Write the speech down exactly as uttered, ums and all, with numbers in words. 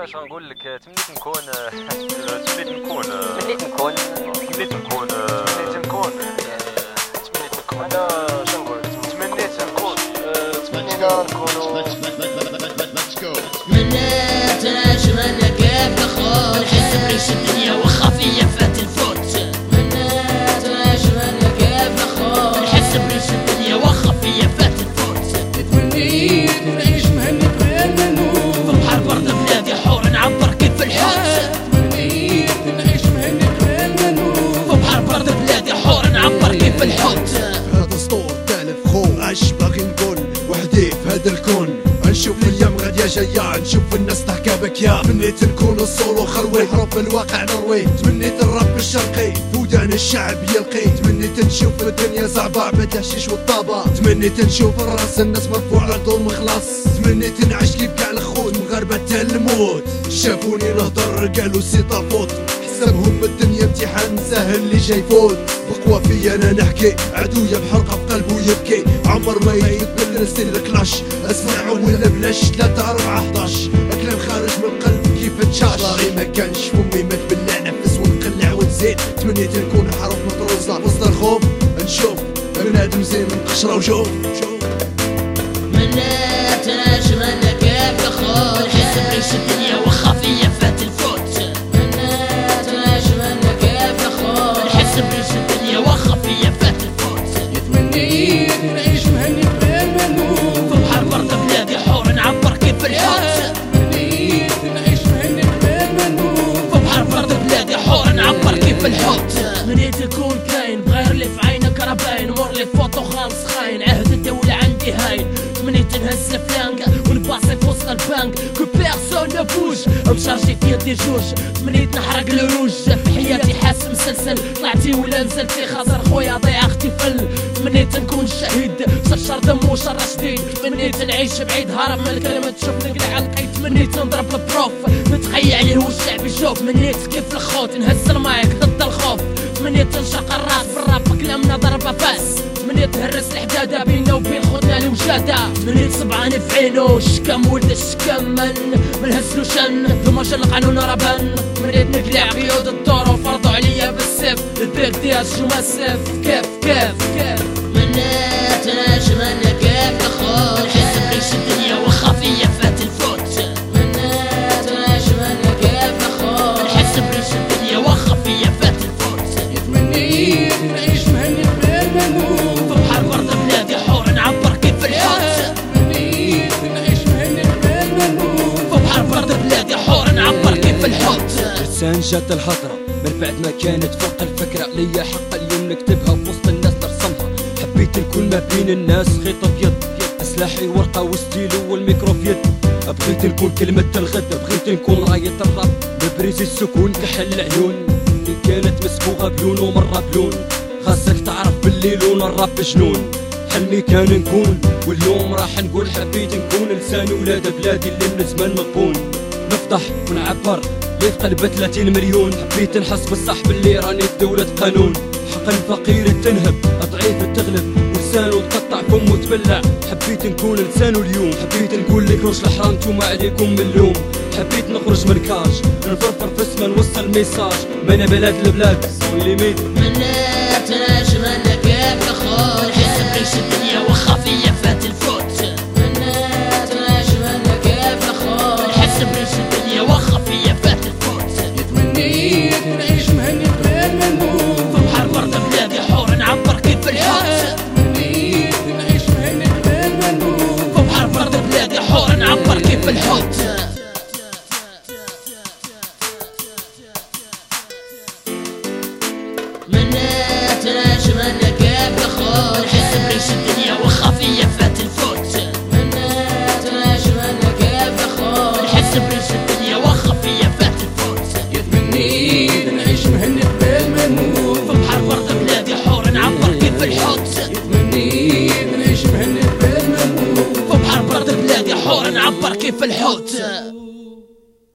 واش غنقول لك؟ تمنيت نكون تمنيت نكون تمنيت نكون تمنيت نكون تمنيت نكون تمنيت نكون انا شنقول تمنيت نكون تمنينا نكونوا منات نجمنا كيف نخون نحس بريش الدنيا وخا فيا فات الفوت. منات نجمنا كيف نخون نحس بريش الدنيا وخا فيا فات الفوت. تمنيت نعيش مهني بغير منوت في بحر برد بلادي حور نعبر كيف الحوت. تمنيت نعيش مهني بغير منوت في بحر برد بلادي حور نعبر كيف الحوت. هذا سطور تالف خو اش باغي نقول وحدي في هذا الكون. نشوف الايام غاديه جايه نشوف الناس تحكى بك يا تمنيت نكون الصولو خروي حروف الواقع نروي. تمنيت الراب الشرقي فودان الشعب يلقي. تمنيت نشوف الدنيا صعبه بعد الحشيش والطابه. تمنيت نشوف الراس الناس مرفوع على الدور مخلص. تمنيت نعيش كيف كاع الخوت مغاربه تا الموت. شافوني نهضر قالوا سي طافوت حسبهم الدنيا امتحان سهل اللي جاي فوت. بقوى فيا انا نحكي عدويا بحرقه في قلبه يبكي. عمر ما يتبدل ستيل الكلاش اسمع ولا بلاش ثلاثة أربعة حداش. كلام خارج من القلب كيف تشاش. صاغي ما كانش فمي ما تبلع نفس ونقلع ونزيد. تمنيت نكون حروف مطروسه وسط الخوف نشوف بنادم زين من قشره وجوف. منات نجمنا كيف نخون نحس بريش الدنيا وخا فيا فات الفوت. منات نجمنا كيف نخون نحس بريش الدنيا وخا فيا فات الفوت. تمنيت نعيش مهني بغير منوت في بحر برد بلادي حور نعبر كيف الحوت. تمنيت نعيش مهني بغير منوت في بحر برد بلادي حور نعبر كيف الحوت. تمنيت نكون كاين بغير اللي في عينك راه باين. مور لي فوطو خالص خاين عهد الدولة عندي هاين. تمنيت نهز الفلانك ونباصي في وسط البنك كو بيرسون نو بوج مشارجي في يدي جوج. تمنيت نحرق الروج في حياتي حاس مسلسل. طلعتي ولا نزلتي خسر خويا ضيع اختي فل. تمنيت نكون شهيد شرشر دم وشر شديد. تمنيت نعيش بعيد هرب من الكلمة تشوفني قلع القيت. تمنيت نضرب البروف نتخيل عليه والشعب يشوف. تمنيت كيف الخوت نهز المايك ضد الخوف. تمنيت نشق الراس بالراب كلامنا ضربة فاس. تمنيت نهرس الحدادة بينا وبين خوتنا الوجادة. تمنيت صبعاني في عينو شكم ولد الشكم من منهزلو شن ثم جل القانون ربان. تمنيت نقلع قيود الدور وفرضوا عليا بالسيف. البيك ديال جماسف كيف كيف كيف. منات نجمنا كيف نخون نحس بريش الدنيا وخا فيا فات الفوت. منات نجمنا كيف نخون نحس بريش الدنيا وخا فيا فات الفوت. تمنيت نعيش مهني بغير منوت في بحر برد بلادي حور نعبر كيف الحوت. تمنيت نعيش مهني بغير منوت في بحر برد بلادي حور نعبر كيف الحوت. لسان جات الهضرة من بعد ما كانت فوق الفكرة. ليا حق اليوم نكتبها في وسط الناس نرسمها. حبيت نكون ما بين الناس خيط ابيض سلاحي ورقة وستيلو والميكرو في يد. بغيت نكون كلمة الغد بغيت نكون راية الراب ببريز السكون كحل العيون اللي كانت مسبوغة بلون ومرة بلون. خاصك تعرف باللي لون الراب جنون. حلمي كان نكون واليوم راح نقول حبيت نكون لسان ولاد بلادي اللي من زمان مطبون. نفضح ونعبر لي في قلب ثلاثين مليون. حبيت نحس بالصح باللي راني في دولة قانون. حق الفقير تنهب ضعيف تغلب ولسانو تقطع فمو تبلع. حبيت نكون لسانو اليوم. حبيت نقول لك روش الحرام نتوما عليكم من اللوم. حبيت نخرج من الكاج نفرفر في اسما نوصل ميساج. بين بلاد البلاد ويلي ميت. منات نجمنا كيف نخون نحس بريش الدنيا وخا فيا فات الفوت. منات نجمنا كيف نخون نحس بريش الدنيا وخا فيا فات الفوت. تمنيت نعيش مهني بغير منوت في بحر برد بلادي حور نعبر كيف الحوت. تمنيت نعيش مهني بغير منوت في بحر برد بلادي حور نعبر كيف الحوت. منات نجمنا كيف نخون نحس بريش الدنيا وخا فيا فات الفوت. منات نجمنا كيف نخون نحس بريش الدنيا وخا فيا فات الفوت. تمنيت نعيش مهني بغير منوت في بحر برد بلادي حور نعبر كيف الحوت. تمنيت نعيش مهني بغير منوت في بحر برد بلادي حور نعبر كيف الحوت.